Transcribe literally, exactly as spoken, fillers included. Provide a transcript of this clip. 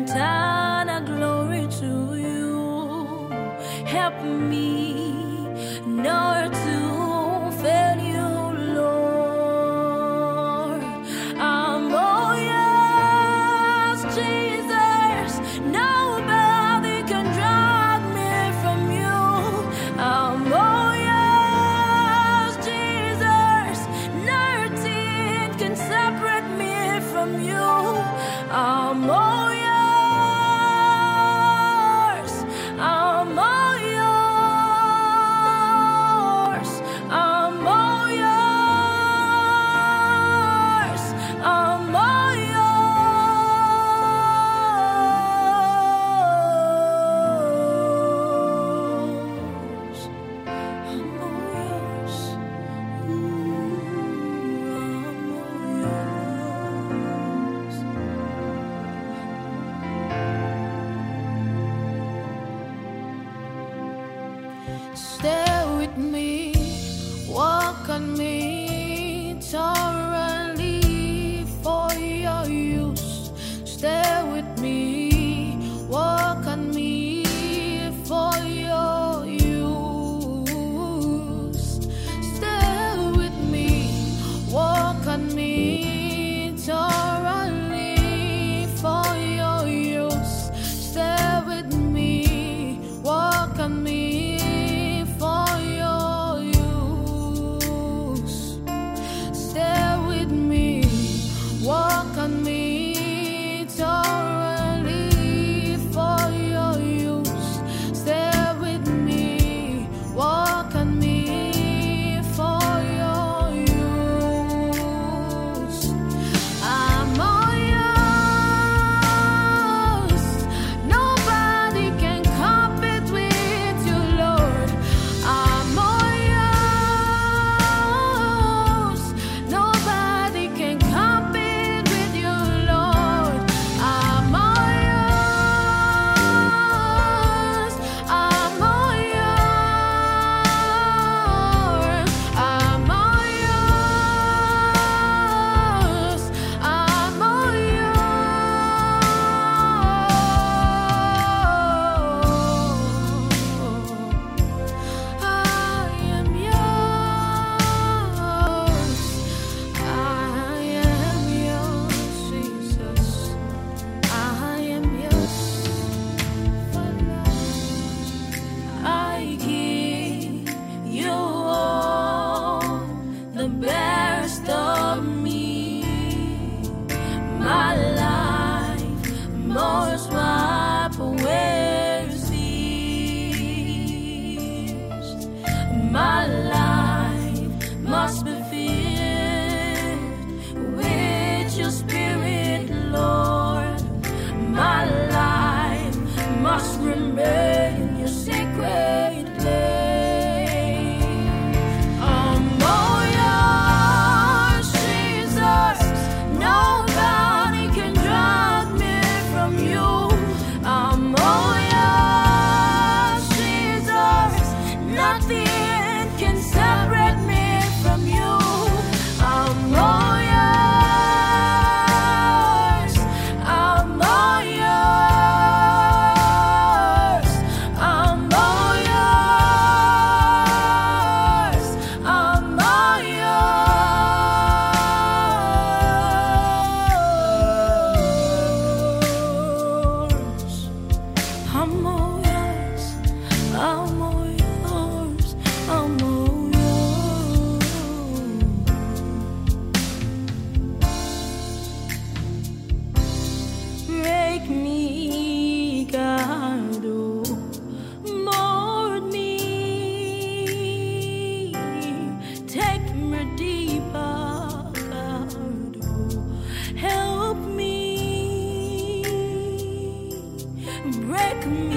eternal glory to you. Help me not to fail you, Lord. I'm all yours, Jesus. Nobody can drag me from you. I'm all yours, Jesus. Nothing can separate me from you. I'm all yours. I'm all yours. I'm all yours. I'm all yours. I'm all yours. Ooh, I'm all yours. Stay with me, walk on me thoroughly for your use. Stay with me, walk on me for your use. Stay with me, walk on me thoroughly for your use. Stay with me, walk on me for your use. Stay with me, walk on me thoroughly for your use. Stay with me, walk on me for your use. I'm all yours. Nobody can compete with you, Lord. I'm all yours. Nobody can compete with you, Lord. I'm all yours. I'm all yours. I'm all yours. I'm all yours. I am yours. I am yours, Jesus. I am yours for life. I give you all the best of me. My life must wipe away your tears. My life must be filled with your spirit, Lord. My life must remain in your sacred place. I'm all yours, Jesus. Nobody can drag me from you. I'm all yours, Jesus. Nothing can separate me from you. I'm all yours. I'm all yours. I'm all yours. I'm all yours. I'm all yours. I'm all yours. I'm all yours. Break me, God, oh, mold me. Take me deeper, God, oh, help me. Break me,